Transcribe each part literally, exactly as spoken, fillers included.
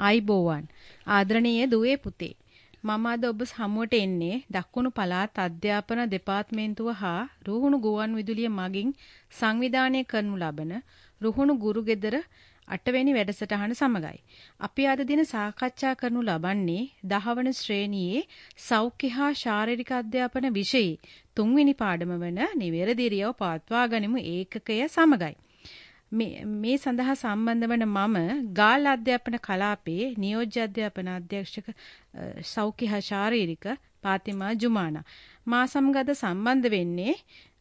ආයිබෝවන් ආදරණීය දුවේ පුතේ මම අද ඔබ හමුවට එන්නේ දකුණු පළාත් අධ්‍යාපන දෙපාර්තමේන්තුව හා රුහුණු ගුවන් විදුලිය මගින් සංවිධානය කරනු ලබන රුහුණු ගුරු ගෙදර අටවෙනි වැඩසටහන සමගයි. අපි අද දින සාකච්ඡා කරනු ලබන්නේ දහවන ශ්‍රේණියේ සෞඛ්‍ය හා ශාරීරික අධ්‍යාපන විෂයේ තුන්වෙනි පාඩම වන නිවැරදි ඉරියව් පවත්වා ගනිමු ඒකකය සමගයි. මේ සඳහා සම්බන්ධ වන මම ගාල් අධ්‍යාපන කලාපයේ නියෝජ්‍ය අධ්‍යාපන අධ්‍යක්ෂක සෞඛ්‍ය හා ශාරීරික පාතිමා ජුමානා මා සමග අද සම්බන්ධ වෙන්නේ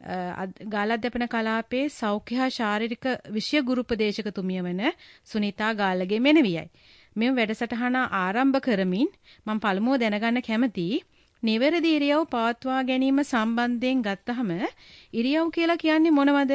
ගාල් අධ්‍යාපන කලාපයේ සෞඛ්‍ය හා ශාරීරික විෂය ගුරු උපදේශකතුමිය වන සුනිතා ගාල්ලගේ මෙනවියයි. මෙම වැඩසටහන ආරම්භ කරමින් මම පළමුව දැනගන්න කැමතියි නිවැරදි ඉරියව් පවත්වා ගැනීම සම්බන්ධයෙන් ගත්තහම ඉරියව් කියලා කියන්නේ මොනවද?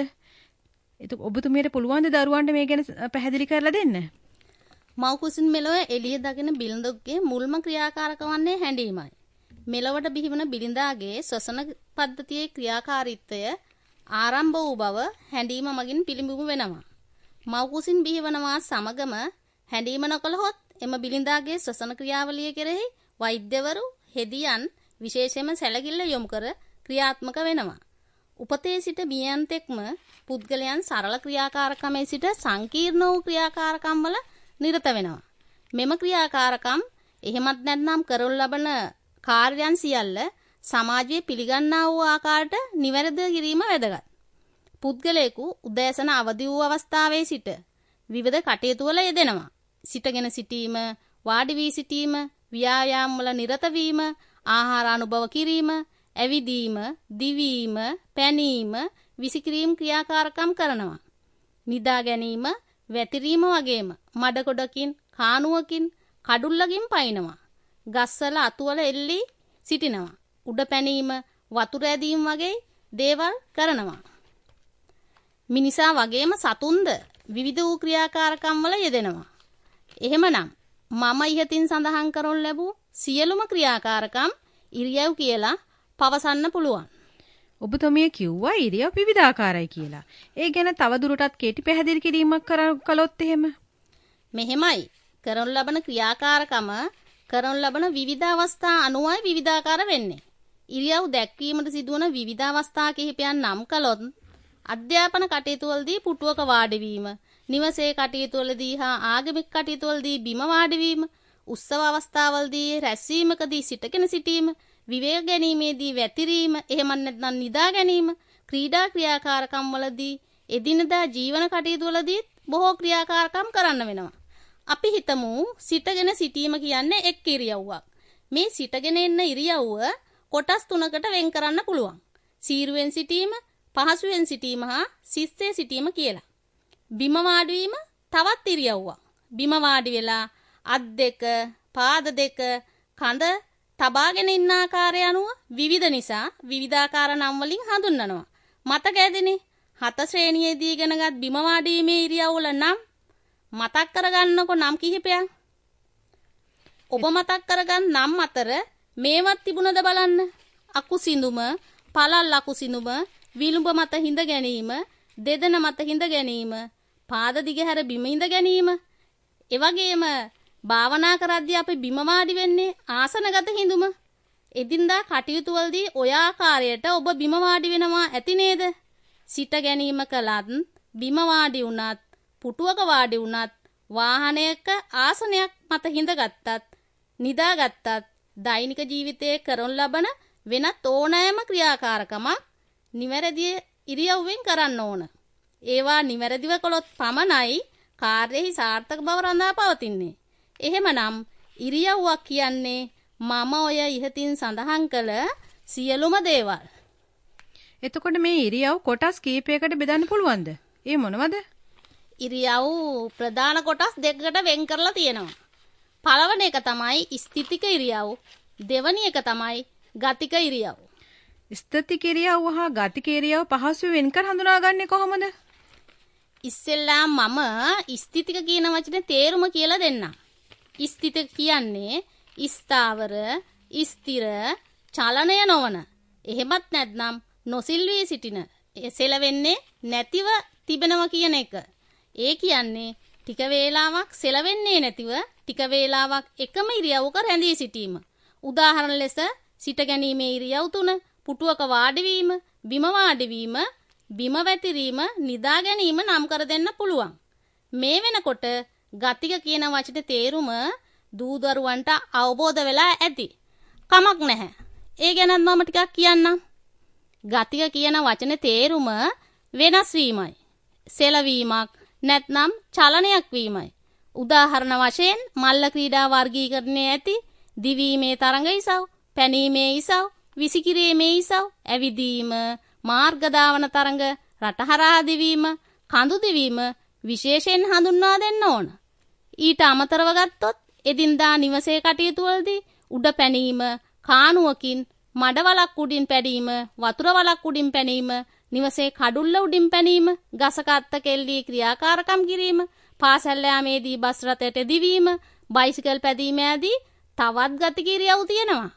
ඒක ඔබතුමියට පුළුවන් ද දරුවන්ට මේ ගැන පැහැදිලි කරලා දෙන්න? මව් කුසින් මෙලොව එළිය දකින බිරිඳගේ මුල්ම ක්‍රියාකාරක වන්නේ හැඬීමයි. මෙලොවට බිහිවන බිරිඳාගේ ශ්වසන පද්ධතියේ ක්‍රියාකාරීත්වය ආරම්භ වූ බව හැඬීම මගින් පිළිඹු වෙනවා. මව් කුසින් බිහිවනවා සමගම හැඬීම නොකළහොත් එම බිරිඳාගේ ශ්වසන ක්‍රියාවලිය කෙරෙහි වෛද්‍යවරු හෙදියන් විශේෂයෙන්ම සැලකිල්ල යොමු කර ක්‍රියාත්මක වෙනවා. උපතේ සිට බියන්තෙක්ම පුද්ගලයන් සරල ක්‍රියාකාරකමේ සිට සංකීර්ණ වූ ක්‍රියාකාරකම් වල නිරත වෙනවා. මෙම ක්‍රියාකාරකම් එහෙමත් නැත්නම් කරනු ලබන කාර්යයන් සියල්ල සමාජයේ පිළිගන්නා වූ ආකාරයට නිවැරදිව කිරීම වැදගත්. පුද්ගලයෙකු උදෑසන අවදි වූ අවස්ථාවේ සිට විවිධ කටයුතු වල යෙදෙනවා. සිටගෙන සිටීම, වාඩි වී සිටීම, ව්‍යායාම වල නිරත වීම, ආහාර අනුභව කිරීම, ඇවිදීම, දිවීම, පැනීම, විසිකිරීම ක්‍රියාකාරකම් කරනවා. නිදා ගැනීම, වැතිරීම වගේම මඩ කොටකින්, කානුවකින්, කඩුල්ලකින් පයින්නවා. ගස්වල අතුවල එල්ලී සිටිනවා. උඩ පැනීම, වතුර ඇදීම වගේ දේවල් කරනවා. මිනිසා වගේම සතුන්ද විවිධ වූ ක්‍රියාකාරකම් වල යෙදෙනවා. එහෙමනම් මම ඉහතින් සඳහන් කරනු ලැබූ සියලුම ක්‍රියාකාරකම් ඉරියව් කියලා පවසන්න පුළුවන්. ඔබතුමිය කිව්වා ඉරියව් විවිධාකාරයි කියලා. ඒ ගැන තවදුරටත් කෙටි පැහැදිලි කිරීමක් කළොත් එහෙම. මෙහෙමයි. කරනු ලබන ක්‍රියාකාරකම කරනු ලබන විවිධ අවස්ථා අනුවයි විවිධාකාර වෙන්නේ. ඉරියව් දැක්වීමට සිදුවන විවිධ අවස්ථා කිහිපයන් නම් කළොත් අධ්‍යාපන කටයුතු වලදී පුටුවක වාඩි වීම, නිවසේ කටයුතු වලදී හා ආගමික කටයුතු වලදී බිම වාඩි වීම, උත්සව අවස්ථාවලදී රැස්වීමකදී සිටගෙන සිටීම, විවේක ගැනීමේදී වැතිරීම, එහෙම නැත්නම් නිදා ගැනීම, ක්‍රීඩා ක්‍රියාකාරකම් වලදී, එදිනදා ජීවන කටයුතු වලදී බොහෝ ක්‍රියාකාරකම් කරන්න වෙනවා. අපි හිතමු සිටගෙන සිටීම කියන්නේ එක් ඉරියව්වක්. මේ සිටගෙන ඉන්න ඉරියව්ව කොටස් තුනකට වෙන් කරන්න පුළුවන්. සීරුවෙන් සිටීම, පහසුවෙන් සිටීම හා සිස්සේ සිටීම කියලා. බිම වාඩි වීම තවත් ඉරියව්වක්. බිම වාඩි වෙලා අත් දෙක, පාද දෙක, කඳ තබාගෙන ඉන්න ආකාරය අනුව විවිධ නිසා විවිධාකාර නම් වලින් හඳුන්වනවා. මතක ඇදිනේ හත ශ්‍රේණියේදී ඉගෙනගත් බිම වාඩි වීමේ ඉරියව්වල නම් මතක් කරගන්නකො නම් කිහිපයක්. ඔබ මතක් කරගන්න නම් අතර මේවත් තිබුණද බලන්න. අකුසිඳුම, පළල් අකුසිඳුම, විලුඹ මත හිඳ ගැනීම, දෙදෙන මත හිඳ ගැනීම, පාද දිගහැර බිම හිඳ ගැනීම. ඒ වගේම භාවනා කරද්දී අපි බිම වාඩි වෙන්නේ ආසනගත හිඳුම. එදින්දා කටයුතු වලදී ඔය ආකාරයට ඔබ බිම වාඩි වෙනවා ඇති නේද? සිට ගැනීම කළත්, බිම වාඩි වුණත්, පුටුවක වාඩි වුණත්, වාහනයක ආසනයක් මත හිඳගත්තත්, නිදාගත්තත් දෛනික ජීවිතයේ කරන ලබන වෙනත් ඕනෑම ක්‍රියාකාරකමක් නිවැරදි ඉරියව්වෙන් කරන්න ඕන. ඒවා නිවැරදිව කළොත් පමණයි කාර්යෙහි සාර්ථක බව රඳා පවතින්නේ. එහෙමනම් ඉරියව්වක් කියන්නේ මම ඔය ඉහතින් සඳහන් කළ සියලුම දේවල්. එතකොට මේ ඉරියව් කොටස් කීපයකට බෙදන්න පුළුවන්ද? ඒ මොනවද? ඉරියව් ප්‍රධාන කොටස් දෙකකට වෙන් කරලා තියෙනවා. පළවෙනි එක තමයි ස්ථිතික ඉරියව්, දෙවෙනි එක තමයි ගතික ඉරියව්. ස්ථිතික ඉරියව් හා ගතික ඉරියව් පහසු වෙන් කර හඳුනාගන්නේ කොහොමද? ඉස්සෙල්ලා මම ස්ථිතික කියන වචනේ තේරුම කියලා දෙන්නම්. ස්ථිතික කියන්නේ ස්ථාවර, ස්ථිර, චලනය නොවන. එහෙමත් නැත්නම් නොසිල්වී සිටින. සෙලවෙන්නේ නැතිව තිබෙනවා කියන එක. ඒ කියන්නේ ටික වේලාවක් සෙලවෙන්නේ නැතිව ටික වේලාවක් එකම ඉරියව්වක රැඳී සිටීම. උදාහරණ ලෙස සිට ගැනීමේ ඉරියව් තුන, පුටුවක වාඩි වීම, බිම වාඩි වීම, බිම වැතිරීම, නිදා ගැනීම නම් කර දෙන්න පුළුවන්. මේ වෙනකොට ගතික කියන වචනේ තේරුම දූ දරුවන්ට අවබෝධ වෙලා ඇති. කමක් නැහැ. ඒ ගැනත් මම ටිකක් කියන්නම්. ගතික කියන වචනේ තේරුම වෙනස් වීමයි. සෙලවීමක් නැත්නම් චලනයක් වීමයි. උදාහරණ වශයෙන් මල්ල ක්‍රීඩා වර්ගීකරණයේ ඇති දිවීමේ තරඟ ඉසව්, පැනීමේ ඉසව්, විසිකිරීමේ ඉසව්, ඇවිදීම, මාර්ග දාවන තරඟ, රටහරහා දිවීම, කඳු දිවීම විශේෂයෙන් හඳුන්වා දෙන්න ඕන. ඊට අමතරව ගත්තොත් එදින්දා නිවසේ කටයුතු වලදී උඩ පැනීම, කානුවකින් මඩවලක් උඩින් පැනීම, වතුර වලක් උඩින් පැනීම, නිවසේ කඩුල්ල උඩින් පැනීම, ගසක අත්ත කෙල්ලී ක්‍රියාකාරකම් කිරීම, පාසල් යාමේදී බස් රථයට දිවීම, බයිසිකල් පැදීම ආදී තවත් ගතික ඉරියව් තියෙනවා.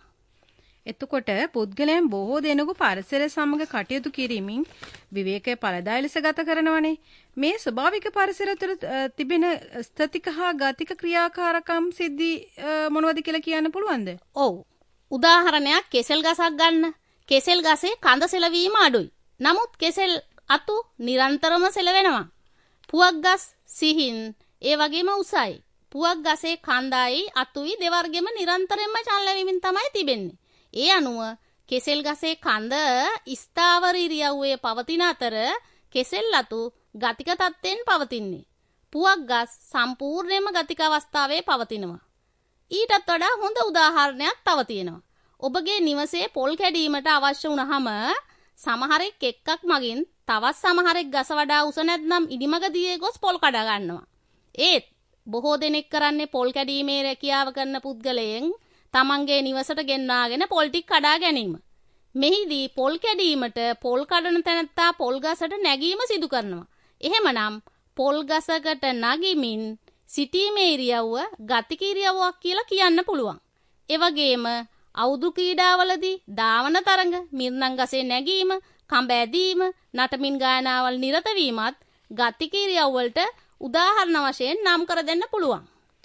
එතකොට පුද්ගලයන් බොහෝ දෙනෙකු පරිසරය සමග කටයුතු කිරීමෙන් විවේකයේ පළදායි ලෙස ගත කරනවනේ. මේ ස්වභාවික පරිසරය තුළ තිබෙන ස්ථතික හා ගතික ක්‍රියාකාරකම් සිද්ධි මොනවද කියලා කියන්න පුළුවන්ද? ඔව්. උදාහරණයක් කෙසෙල් ගසක් ගන්න. කෙසෙල් ගසේ කඳ සෙලවීම අඩුයි. නමුත් කෙසෙල් අතු නිරන්තරම සෙලවෙනවා. පුවක් ගස් සිහින් ඒ වගේම උසයි. පුවක් ගසේ කඳයි අතුයි දෙවර්ගෙම නිරන්තරයෙන්ම චලනය තමයි තිබෙන්නේ. ඒ අනුව කෙසෙල් ගසේ කඳ ස්ථාවර ඉරියව්වේ පවතින අතර කෙසෙල් අතු ගතික තත්ත්වයෙන් පවතින්නේ. පුවක් ගස් සම්පූර්ණයෙන්ම ගතික අවස්ථාවේ පවතිනවා. ඊටත් වඩා හොඳ උදාහරණයක් තව තියෙනවා. ඔබගේ නිවසේ පොල් කැඩීමට අවශ්‍ය වුණාම සමහරෙක් එක්කක් මගින් තවත් සමහරෙක් ගස වඩා උස නැත්නම් ඉදිමග දිගේ ගොස් පොල් කඩා ගන්නවා. ඒත් බොහෝ දෙනෙක් කරන්නේ පොල් කැඩීමේ රැකියාව කරන පුද්ගලයන් තමන්ගේ නිවසට ගෙන්වාගෙන පොල් ටික කඩා ගැනීම. මෙහිදී පොල් කැඩීමට පොල් කඩන තැනැත්තා පොල් ගසට නැගීම සිදු කරනවා. එහෙමනම් පොල් ගසකට නගිමින් සිටීමේ ඉරියව්ව ගතික ඉරියව්වක් කියලා කියන්න පුළුවන්. ඒ වගේම අවුදු ක්‍රීඩාවලදී ධාවන තරඟ, මිර්ණන් ගසේ නැගීම, කඹ ඇදීම, නටමින් ගායනාවල් නිරත වීමත් ගතික ඉරියව් වලට උදාහරණ වශයෙන් නම් කර දෙන්න පුළුවන්.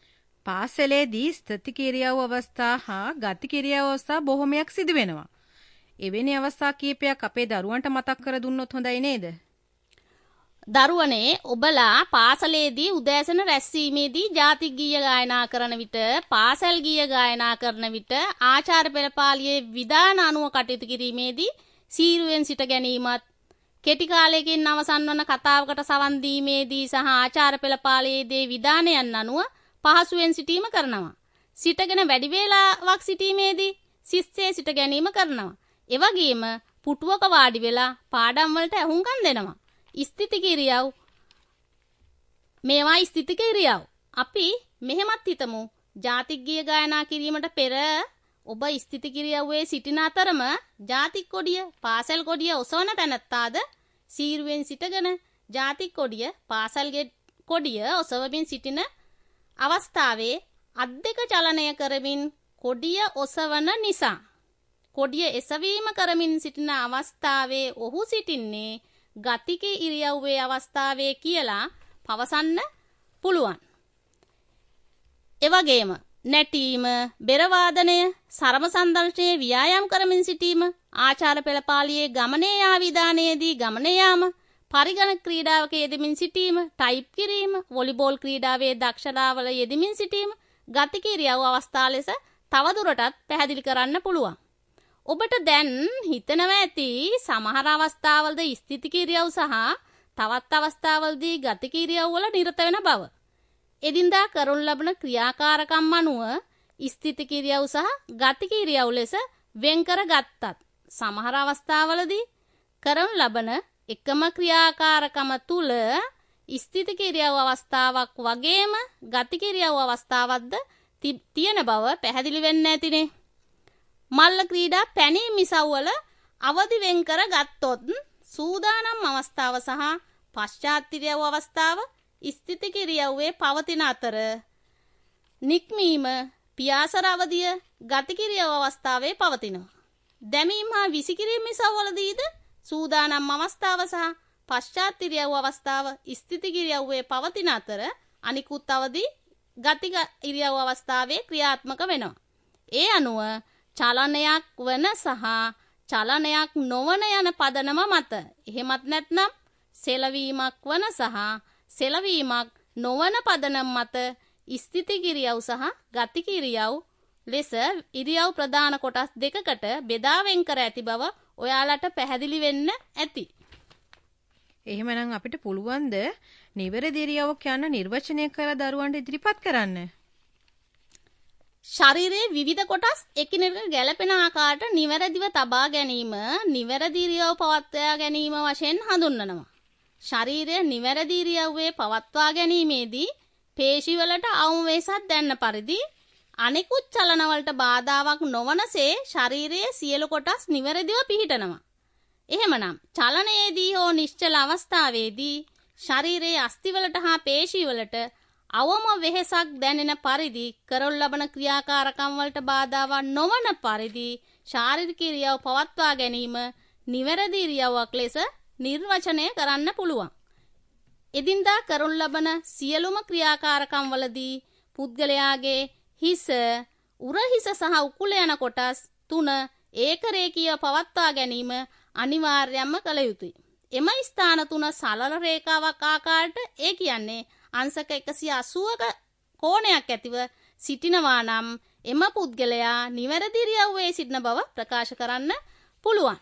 පාසලේදී ස්ථතික ඉරියව් අවස්ථා හා ගතික ඉරියව් අවස්ථා බොහොමයක් සිදු වෙනවා. එවැනි අවස්ථා කීපයක් අපේ දරුවන්ට මතක් කර දුන්නොත් හොඳයි නේද? දරුවනේ ඔබලා පාසලේදී උදෑසන රැස්වීමේදී ජාතික ගීය ගායනා කරන විට, පාසල් ගීය ගායනා කරන විට ආචාර්ය පෙළපාලියේ විධාන අනුව කටයුතු කිරීමේදී සීරුවෙන් සිට ගැනීමත්, කෙටි කාලයකින් අවසන් වන කතාවකට සවන් දීමේදී සහ ආචාර්ය පෙළපාලියේ විධානයන් අනුව පහසුවෙන් සිටීම කරනවා. සිටගෙන වැඩි වේලාවක් සිටීමේදී සිස්සේ සිට ගැනීම කරනවා. ඒ වගේම පුටුවක වාඩි වෙලා පාඩම් වලට අහුම්කම් දෙනවා. ස්ථිතික ඉරියව් මේවා ස්ථිතික ඉරියව්. අපි මෙහෙමත් හිතමු. ජාතික ගීය ගායනා කිරීමට පෙර ඔබ ස්ථිතික ඉරියව්වේ සිටින අතරම ජාතික කොඩිය, පාසල් කොඩිය ඔසවන තැනත්තාද සීරුවෙන් සිටගෙන ජාතික කොඩිය, පාසල් කොඩිය ඔසවමින් සිටින අවස්ථාවේ අත් දෙක චලනය කරමින් කොඩිය ඔසවන නිසා කොඩිය එසවීම කරමින් සිටින අවස්ථාවේ ඔහු සිටින්නේ ගතික ඉරියව්වේ අවස්ථාවේ කියලා පවසන්න පුළුවන්. එවැගේම නැටීම, බෙර වාදනය, සරම සංදර්ශනයේ ව්‍යායාම් කරමින් සිටීම, ආචාර පෙළපාලියේ ගමනේ යා විධානයේදී ගමනේ යාම, පරිගණක ක්‍රීඩාවක යෙදමින් සිටීම, ටයිප් කිරීම, වොලිබෝල් ක්‍රීඩාවේ දක්ෂතාවල යෙදමින් සිටීම ගතික ඉරියව් අවස්ථා ලෙස තවදුරටත් පැහැදිලි කරන්න පුළුවන්. ඔබට දැන් හිතනවා ඇති සමහර අවස්ථාවලද ස්ථිතික ඉරියව් සහ තවත් අවස්ථාවලදී ගතික ඉරියව් වල නිරත වෙන බව. එදින්දා කරනු ලබන ක්‍රියාකාරකම් අනුව ස්ථිතික ඉරියව් සහ ගතික ඉරියව් ලෙස වෙන් කර ගත්තත් සමහර අවස්ථාවලදී කරනු ලබන එකම ක්‍රියාකාරකම තුල ස්ථිතික ඉරියව් අවස්ථාවක් වගේම ගතික ඉරියව් අවස්ථාවක්ද තියෙන බව පැහැදිලි වෙන්න ඇතිනේ. මල්ල ක්‍රීඩා පැනීම ඉසව්වල අවදි වෙන් කර ගත්තොත් සූදානම් අවස්ථාව සහ පශ්චාත් ඉරියව් අවස්ථාව ස්ථිතික ඉරියව්වේ පවතින අතර නික්මීම, පියාසර අවදිය ගතික ඉරියව් අවස්ථාවේ පවතිනවා. දැමීම හා විසිකිරීම ඉසව්වලදීද සූදානම් අවස්ථාව සහ පශ්චාත් ඉරියව් අවස්ථාව ස්ථිතික ඉරියව්වේ පවතින අතර අනිකුත් අවදි ගතික ඉරියව් අවස්ථාවේ ක්‍රියාත්මක වෙනවා. ඒ අනුව චලනයක් වන සහ චලනයක් නොවන යන පදනම මත එහෙමත් නැත්නම් සෙලවීමක් වන සහ සෙලවීමක් නොවන පදනම මත ස්ථිති ඉරියව් සහ ගතික ඉරියව් ලෙස ඉරියව් ප්‍රධාන කොටස් දෙකකට බෙදා වෙන් කර ඇති බව ඔයාලට පැහැදිලි වෙන්න ඇති. එහෙමනම් අපිට පුළුවන් ද නිවැරදි ඉරියව්වක් යන නිර්වචනය කරලා දරුවන්ට ඉදිරිපත් කරන්න? ශරීරයේ විවිධ කොටස් එකිනෙකට ගැළපෙන ආකාරයට නිවැරදිව තබා ගැනීම නිවැරදි ඉරියව් පවත්වා ගැනීම වශයෙන් හඳුන්වනවා. ශරීරය නිවැරදි ඉරියව්වේ පවත්වා ගැනීමේදී පේශිවලට අවම වෙහසක් දැන්න පරිදි අනෙකුත් චලනවලට බාධාවක් නොවනසේ ශරීරයේ සියලු කොටස් නිවැරදිව පිහිටනවා. එහෙමනම් චලනයේදී හෝ නිශ්චල අවස්ථාවේදී ශරීරයේ අස්තිවලට හා පේශිවලට අවම වෙහසක් දැනෙන පරිදි කරනු ලබන ක්‍රියාකාරකම් වලට බාධාවක් නොවන පරිදි ශාරීරික ඉරියව් පවත්වා ගැනීම නිවැරදි ඉරියව්වක් ලෙස නිර්වචනය කරන්න පුළුවන්. එදින්දා කරනු ලබන සියලුම ක්‍රියාකාරකම් වලදී පුද්ගලයාගේ හිස, උරහිස සහ උකුල යන කොටස් තුන ඒකරේඛීය පවත්වා ගැනීම අනිවාර්යයෙන්ම කළ යුතුය. එම ස්ථාන තුන සරල රේඛාවක් ආකාරයට ඒ කියන්නේ අංශක එකසිය අසූවක කෝණයක් ඇතිව සිටිනවා නම් එම පුද්ගලයා නිවැරදි ඉරියව්වේ සිටින බව ප්‍රකාශ කරන්න පුළුවන්.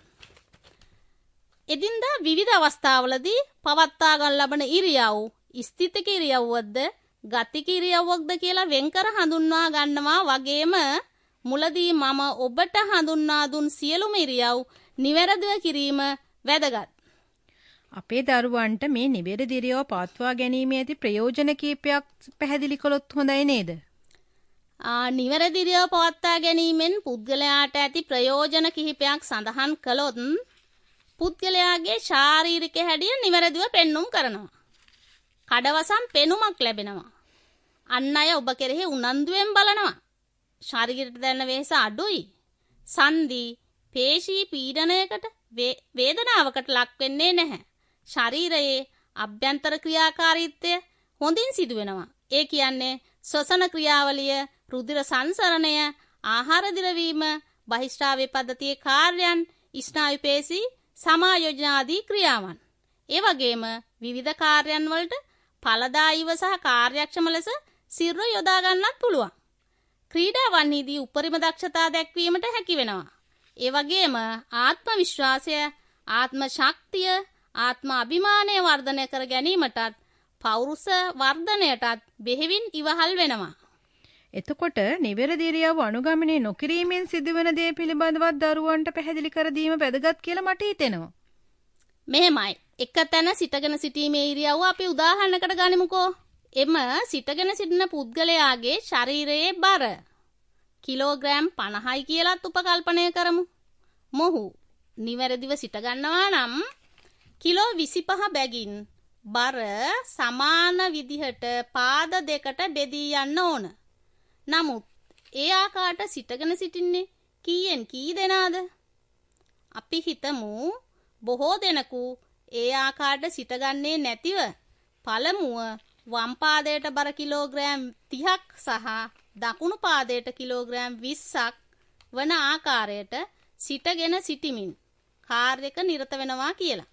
එදින්දා විවිධ අවස්ථාවලදී පවත්වා ගන්න ලබන ඉරියව් ස්ථිතික ඉරියව්වක්ද ගතික ඉරියව්වක්ද කියලා වෙන්කර හඳුන්වා ගන්නවා වගේම මුලදී මම ඔබට හඳුන්වා දුන් සියලුම ඉරියව් නිවැරදිව කිරීම වැදගත්. අපේ දරුවන්ට මේ නිවැරදි ඉරියව් පවත්වා ගැනීමේ ඇති ප්‍රයෝජන කීපයක් පැහැදිලි කළොත් හොඳයි නේද? ආ නිවැරදි ඉරියව් පවත්වා ගැනීමෙන් පුද්ගලයාට ඇති ප්‍රයෝජන කිහිපයක් සඳහන් කළොත් පුද්ගලයාගේ ශාරීරික හැඩය නිවැරදිව පෙන්눔 කරනවා. කඩවසම් පෙනුමක් ලැබෙනවා. අන් අය ඔබ කෙරෙහි උනන්දුවෙන් බලනවා. ශරීරයට දැනෙන වෙහස අඩුයි. සංදි, පේශී පීඩනයකට වේදනාවකට ලක් වෙන්නේ නැහැ. ශරීරයේ අභ්‍යන්තර ක්‍රියාකාරීත්වය හොඳින් සිදු වෙනවා. ඒ කියන්නේ ශ්වසන ක්‍රියාවලිය, රුධිර සංසරණය, ආහාර දිරවීම, බහිස්රාවය පද්ධතියේ කාර්යයන්, ස්නායු පේශී සමායෝජන ආදී ක්‍රියාවන්. ඒ වගේම විවිධ කාර්යයන් වලට ඵලදායීව සහ කාර්යක්ෂම ලෙස සිරුර යොදා ගන්නත් පුළුවන්. ක්‍රීඩාවන්හිදී උපරිම දක්ෂතා දැක්වීමට හැකි වෙනවා. ඒ වගේම ආත්ම විශ්වාසය, ආත්ම ශක්තිය, ආත්ම අභිමානය වර්ධනය කර ගැනීමටත් පෞරුෂ වර්ධනයටත් බෙහෙවින් ඉවහල් වෙනවා. එතකොට නිවැරදි ඉරියව් අනුගමනය නොකිරීමෙන් සිදුවන දේ පිළිබඳව දරුවන්ට පැහැදිලි කර දීම වැදගත් කියලා මට හිතෙනවා. මෙහෙමයි. එක තැන සිටගෙන සිටීමේ ඉරියව්ව අපි උදාහරණයකට ගනිමුකෝ. එම සිටගෙන සිටින පුද්ගලයාගේ ශරීරයේ බර කිලෝග්‍රෑම් පනහයි කියලාත් උපකල්පනය කරමු. මොහු නිවැරදිව සිට ගන්නවා නම් කිලෝ විසිපහ බැගින් බර සමාන විදිහට පාද දෙකට බෙදී යන්න ඕන. නමුත් ඒ ආකාරයට සිටගෙන සිටින්නේ කීයෙන් කී දෙනාද? අපි හිතමු බොහෝ දෙනෙකු ඒ ආකාරයට සිටගන්නේ නැතිව පළමුව වම් පාදයට බර කිලෝග්‍රෑම් තිහක් සහ දකුණු පාදයට කිලෝග්‍රෑම් විස්සක් වන ආකාරයට සිටගෙන සිටිමින් කාර්යයක නිරත වෙනවා කියලා.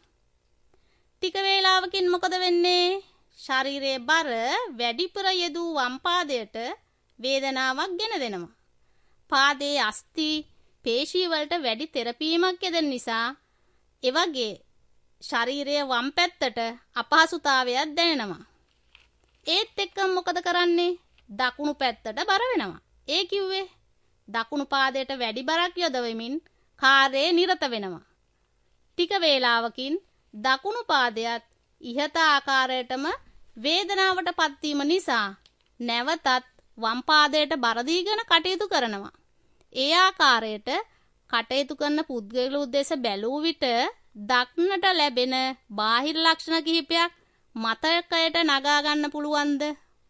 ටික වේලාවකින් මොකද වෙන්නේ? ශරීරයේ බර වැඩිපුර යෙදූ වම් පාදයට වේදනාවක් ගෙන දෙනවා. පාදයේ අස්ථි පේශී වලට වැඩි තෙරපීමක් යෙදෙන නිසා එවගේ ශරීරයේ වම් පැත්තට අපහසුතාවයක් දැනෙනවා. ඒත් එක්කම මොකද කරන්නේ? දකුණු පැත්තට බර වෙනවා. ඒ කිව්වේ දකුණු පාදයට වැඩි බරක් යොදවමින් කාර්යයේ නිරත වෙනවා. ටික වේලාවකින් දකුණු පාදයට ඉහත ආකාරයටම වේදනාවට පත්වීම නිසා නැවතත් වම් පාදයට බර දීගෙන කටයුතු කරනවා. ඒ ආකාරයට කටයුතු කරන පුද්ගලයෝ දෙස බැලූ විට දක්නට ලැබෙන බාහිර ලක්ෂණ කිහිපයක් මතකයට නගා ගන්න පුළුවන්ද?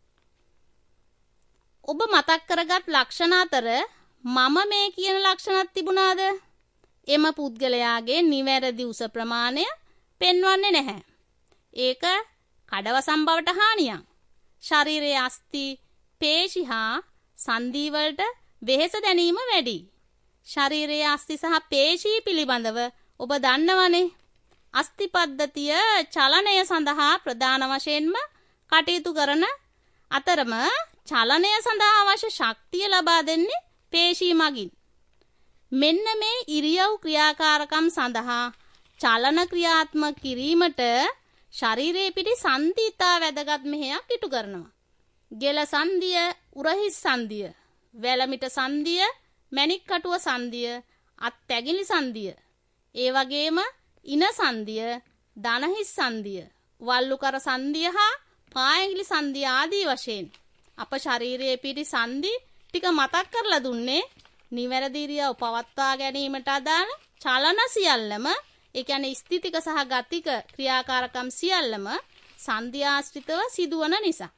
ඔබ මතක් කරගත් ලක්ෂණ අතර මම මේ කියන ලක්ෂණත් තිබුණාද? එම පුද්ගලයාගේ නිවැරදි උස ප්‍රමාණය පෙන්වන්නේ නැහැ. ඒක කඩවසම් බවට හානියක්. ශරීරයේ අස්ථි පේශි හා සන්ධි වලට වෙහෙස දැනීම වැඩි. ශරීරයේ අස්ථි සහ පේශී පිළිබඳව ඔබ දන්නවනේ. අස්ථි පද්ධතිය චලනය සඳහා ප්‍රධාන වශයෙන්ම කටයුතු කරන අතරම චලනය සඳහා අවශ්‍ය ශක්තිය ලබා දෙන්නේ පේශී මගින්. මෙන්න මේ ඉරියව් ක්‍රියාකාරකම් සඳහා චලන ක්‍රියාත්මක කිරීමට ශරීරයේ පිටි සන්ධි ඉතා වැදගත් මෙහෙයක් ඉටු කරනවා. ගෙල සන්ධිය, උරහිස් සන්ධිය, වැලමිට සන්ධිය, මණික් කටුව සන්ධිය, අත් ඇගිලි සන්ධිය, ඒ වගේම ඉන සන්ධිය, දනහිස් සන්ධිය, වල්ලුකර සන්ධිය හා පාඇඟිලි සන්ධිය ආදී වශයෙන් අප ශරීරයේ පිටි සන්ධි ටික මතක් කරලා දුන්නේ නිවැරදි ඉරියව් පවත්වා ගැනීමට අදාළ චලන සියල්ලම, ඒ කියන්නේ ස්ථිතික සහ ගතික ක්‍රියාකාරකම් සියල්ලම සන්ධි ආශ්‍රිතව සිදුවන නිසා.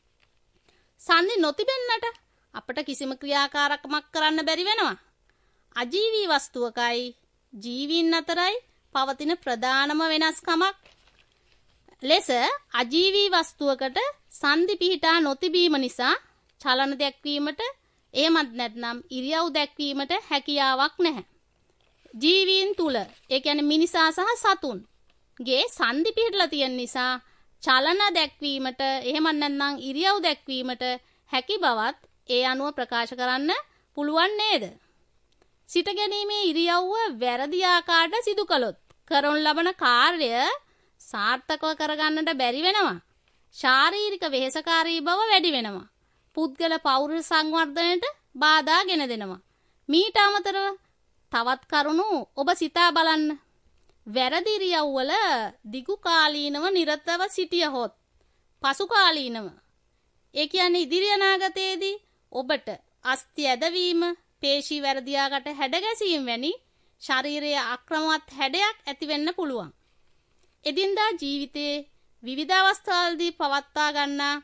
සන්ධි නොතිබෙන්නට අපට කිසිම ක්‍රියාකාරකමක් කරන්න බැරි වෙනවා. අජීවී වස්තුවකයි ජීවීන් අතරයි පවතින ප්‍රධානම වෙනස්කමක් ලෙස අජීවී වස්තුවකට සන්ධි පිහිටා නොතිබීම නිසා චලන දැක්වීමට එහෙමත් නැත්නම් ඉරියව් දැක්වීමට හැකියාවක් නැහැ. ජීවීන් තුල, ඒ කියන්නේ මිනිසා සහ සතුන්ගේ සන්ධි පිහිටලා තියෙන නිසා චලන දැක්වීමට එහෙමත් නැත්නම් ඉරියව් දැක්වීමට හැකි බවත් ඒ අනුව ප්‍රකාශ කරන්න පුළුවන් නේද? සිට ගැනීමේ ඉරියව්ව වැරදි ආකාරයට සිදු කළොත් කරනු ලබන කාර්ය සාර්ථකව කරගන්නට බැරි වෙනවා. ශාරීරික වෙහෙසකාරී බව වැඩි වෙනවා. පුද්ගල පෞරුෂ සංවර්ධනයට බාධා ගෙන දෙනවා. මීට අමතරව තවත් කරුණු ඔබ සිතා බලන්න. වැරදි ඉරියව්වල දිගු කාලීනව නිරතව සිටියහොත් පසු කාලීනව, ඒ කියන්නේ ඉදිරි අනාගතයේදී ඔබට අස්ථි ඇදවීම, පේශී වැරදියාකට හැඩ ගැසීම වැනි ශරීරයේ ආක්‍රමවත් හැඩයක් ඇති වෙන්න පුළුවන්. එදින්දා ජීවිතයේ විවිධ අවස්ථාවලදී පවත්වා ගන්නා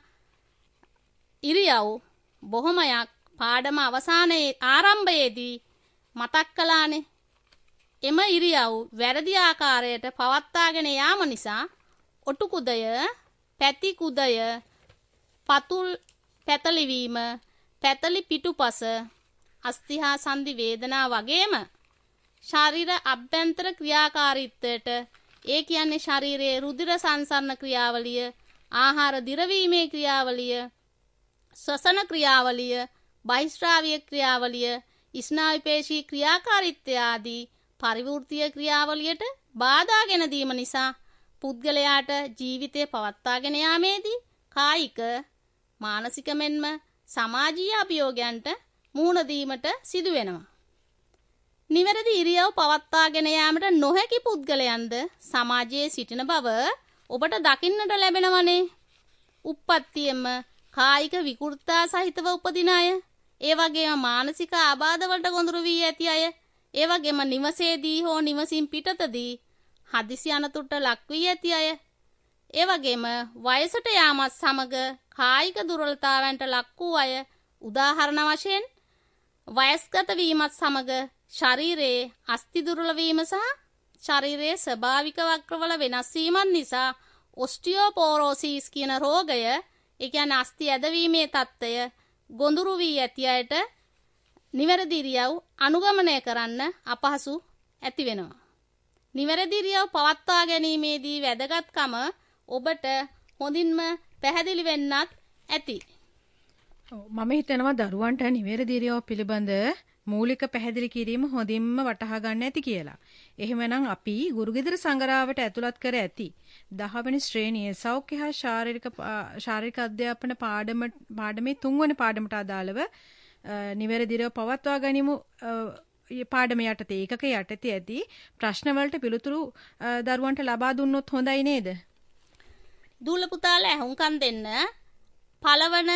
ඉරියව් බොහොමයක් පාඩම අවසානයේ ආරම්භයේදී මතක් කළානේ. එම ඉරියව් වැරදි ආකාරයට පවත්වාගෙන යාම නිසා ඔටු කුදය, පැති කුදය, පතුල් පැතලිවීම, පැතලි පිටුපස, අස්ථි හා සන්ධි වේදනා වගේම ශරීර අභ්‍යන්තර ක්‍රියාකාරීත්වයට, ඒ කියන්නේ ශරීරයේ රුධිර සංසරණ ක්‍රියාවලිය, ආහාර දිරවීමේ ක්‍රියාවලිය, ශ්වසන ක්‍රියාවලිය, බහිස්රාවීය ක්‍රියාවලිය, ස්නායු පේශී ක්‍රියාකාරීත්වය ආදී පරිවෘත්තීය ක්‍රියාවලියට බාධා ගෙන දීම නිසා පුද්ගලයාට ජීවිතය පවත්වාගෙන යාමේදී කායික, මානසික මෙන්ම සමාජීය අභියෝගයන්ට මුහුණ දීමට සිදු වෙනවා. නිවැරදි ඉරියව් පවත්වාගෙන යාමට නොහැකි පුද්ගලයන්ද සමාජයේ සිටින බව ඔබට දකින්නට ලැබෙනවනේ. උප්පත්තියෙම කායික විකෘතතා සහිතව උපදින අය, ඒ වගේම මානසික ආබාධ වලට ගොදුරු වී ඇති අය, ඒ වගේම නිවසේදී හෝ නිවසින් පිටතදී හදිසි අනතුරට ලක් වී ඇති අය, ඒ වගේම වයසට යාමත් සමග කායික දුර්වලතාවයන්ට ලක් වූ අය, උදාහරණ වශයෙන් වයස්ගත වීමත් සමග ශරීරයේ අස්ථි දුර්වල වීම සහ ශරීරයේ ස්වභාවික වක්‍රවල වෙනස් වීමත් නිසා ඔස්ටියෝපෝරෝසිස් කියන රෝගය, ඒ කියන්නේ අස්ථි ඇදවීමේ තත්ත්වය ගොදුරු වී ඇති අයට නිවැරදි ඉරියව් අනුගමනය කරන්න අපහසු ඇති වෙනවා. නිවැරදි ඉරියව් පවත්වා ගැනීමේදී වැදගත්කම ඔබට හොඳින්ම පැහැදිලි වෙන්නත් ඇති. මම හිතනවා දරුවන්ට නිවැරදි ඉරියව් පිළිබඳ මූලික පැහැදිලි කිරීම හොඳින්ම වටහා ගන්න ඇති කියලා. එහෙමනම් අපි ගුරුගෙදර සංගරාවට ඇතුළත් කර ඇති දහ වෙනි ශ්‍රේණියේ සෞඛ්‍ය හා ශාරීරික ශාරීරික අධ්‍යාපන පාඩම පාඩමේ තුන්වෙනි පාඩමට අදාළව නිවැරදි ඉරියව් පවත්වා ගැනීම පාඩම යටතේ ඒකක යටතේ ඇති ප්‍රශ්න වලට පිළිතුරු දරුවන්ට ලබා දුන්නොත් හොඳයි නේද? දූල පුතාලා අහුම්කම් දෙන්න. පළවන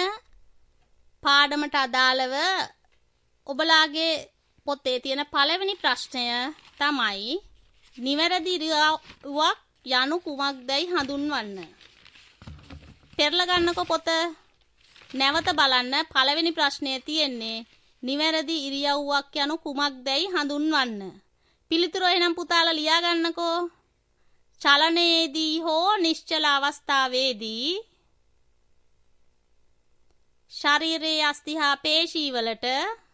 පාඩමට අදාළව ඔබලාගේ පොතේ තියෙන පළවෙනි ප්‍රශ්නය තමයි නිවැරදි ඉරියව්වක් යනු කුමක්දයි හඳුන්වන්න. පෙරලා ගන්නකො පොත. නැවත බලන්න පළවෙනි ප්‍රශ්නයේ තියෙන්නේ නිවැරදි ඉරියව්වක් යනු කුමක්දයි හඳුන්වන්න. පිළිතුර එහෙනම් පුතාලා ලියා ගන්නකෝ. චලනයේදී හෝ නිශ්චල අවස්ථාවේදී ශරීරයේ අස්ථි හා පේශී වලට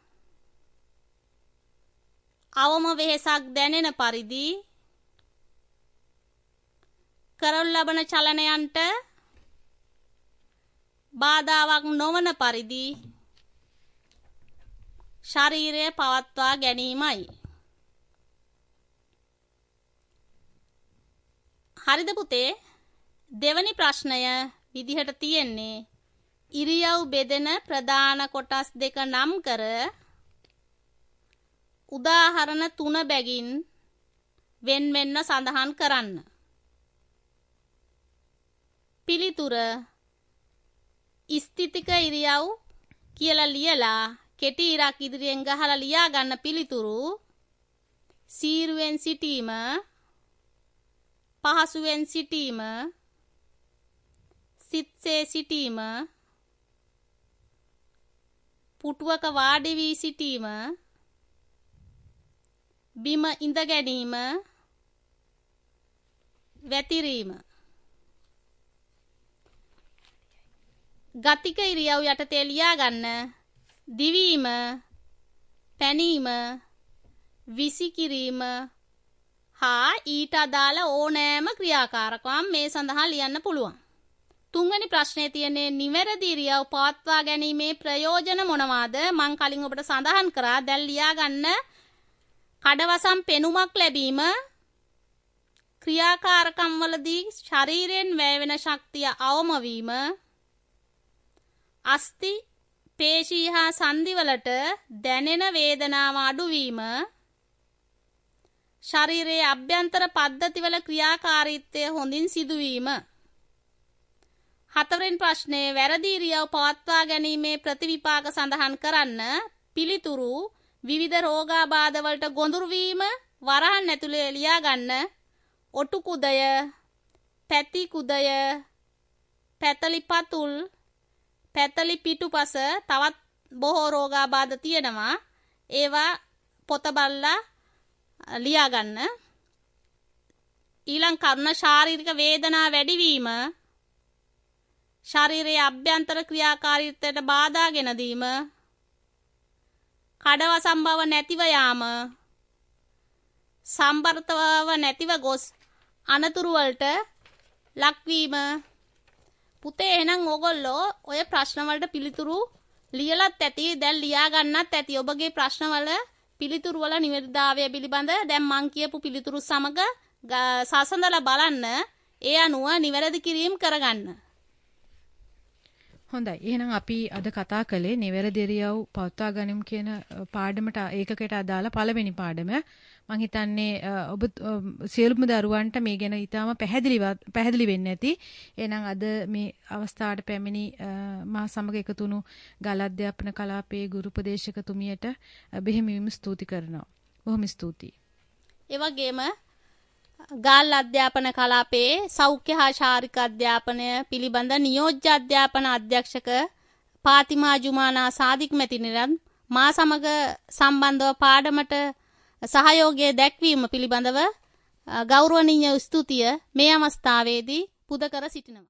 අවම වෙහෙසක් දැනෙන පරිදි කරනු ලබන චලනයන්ට බාධාවක් නොවන පරිදි ශරීරය පවත්වා ගැනීමයි. හරිද පුතේ? දෙවැනි ප්‍රශ්නය විදිහට තියෙන්නේ ඉරියව් බෙදෙන ප්‍රධාන කොටස් දෙක නම් කර උදාහරණ තුන බැගින් වෙන් වෙන්න සඳහන් කරන්න. පිළිතුර ස්ථිතික ඉරියව් කියලා ලියලා කෙටි ඉරක් ඉදිරියෙන් ගහලා ලියා ගන්න පිළිතුරු සීරුවෙන් සිටීම, පහසුවෙන් සිටීම, සිත්සේ සිටීම, පුටුවක වාඩි වී සිටීම, බිම ඉඳ ගැනීම, වැතිරීම. ගතික ඉරියව් යටතේ ලියා ගන්න දිවීම, පැනීම, විසිකිරීම හා ඊට අදාළ ඕනෑම ක්‍රියාකාරකම් මේ සඳහා ලියන්න පුළුවන්. තුන්වෙනි ප්‍රශ්නේ තියෙන්නේ නිවැරදි ඉරියව් පවත්වා ගැනීමේ ප්‍රයෝජන මොනවාද? මං කලින් ඔබට සඳහන් කරා. දැන් ලියා ගන්න කඩවසම් පෙනුමක් ලැබීම, ක්‍රියාකාරකම් වලදී ශරීරයෙන් වැය වෙන ශක්තිය අවම වීම, අස්ථි පේශී හා සන්ධිවලට දැනෙන වේදනාව අඩුවීම, ශරීරයේ අභ්‍යන්තර පද්ධතිවල ක්‍රියාකාරීත්වය හොඳින් සිදුවීම. හතරවෙනි ප්‍රශ්නේ වැරදි ඉරියව් පවත්වා ගැනීමේ ප්‍රතිවිපාක සඳහන් කරන්න. පිළිතුරු විවිධ රෝගාබාධ වලට ගොදුරු වීම, වරහන් ඇතුලේ ලියා ගන්න ඔටු කුදය, පැති කුදය, පැතලි පතුල්, පැතලි පිටුපස, තවත් බොහෝ රෝගාබාධ තියෙනවා. ඒවා පොත බලලා ලියා ගන්න. ඊළඟ කරුණ ශාරීරික වේදනා වැඩිවීම, ශරීරයේ අභ්‍යන්තර ක්‍රියාකාරීත්වයට බාධා ගෙන දීම, කඩවසම් බව නැතිව යාම, සම්බර්තව නැතිව ගොස් අනතුරු වලට ලක්වීම. පුතේ එහෙනම් ඕගොල්ලෝ ඔය ප්‍රශ්න වලට පිළිතුරු ලියලත් ඇති, දැන් ලියා ගන්නත් ඇති. ඔබගේ ප්‍රශ්න වල පිළිතුරු වල නිවැරදිතාවය පිළිබඳ දැන් මං කියපු පිළිතුරු සමග සසඳලා බලන්න. ඒ අනුව නිවැරදි කිරීම කරගන්න. හොඳයි. එහෙනම් අපි අද කතා කළේ නිවැරදි ඉරියව් පවත්වා ගැනීම කියන පාඩමට ඒකකට අදාළ පළවෙනි පාඩම. මම හිතන්නේ ඔබ සියලුම දරුවන්ට මේ ගැන ඉතාම පැහැදිලිව පැහැදිලි වෙන්න ඇති. එහෙනම් අද මේ අවස්ථාවට පැමිණි මා සමග එකතු වුණු ගල් අධ්‍යාපන කලාපයේ ගුරු උපදේශකතුමියට බෙහෙමින්ම ස්තුති කරනවා. බොහොම ස්තුතියි. ඒ වගේම ගාල් අධ්‍යාපන කලාපයේ සෞඛ්‍ය හා ශාරීරික අධ්‍යාපනය පිළිබඳ නියෝජ්‍ය අධ්‍යාපන අධ්‍යක්ෂක පාතිමා ජුමානා සාදික් මැතිණියන් මා සමග සම්බන්ධව පාඩමට සහයෝගය දැක්වීම පිළිබඳව ගෞරවනීය ස්තුතිය මේ අවස්ථාවේදී පුද කර සිටිනවා.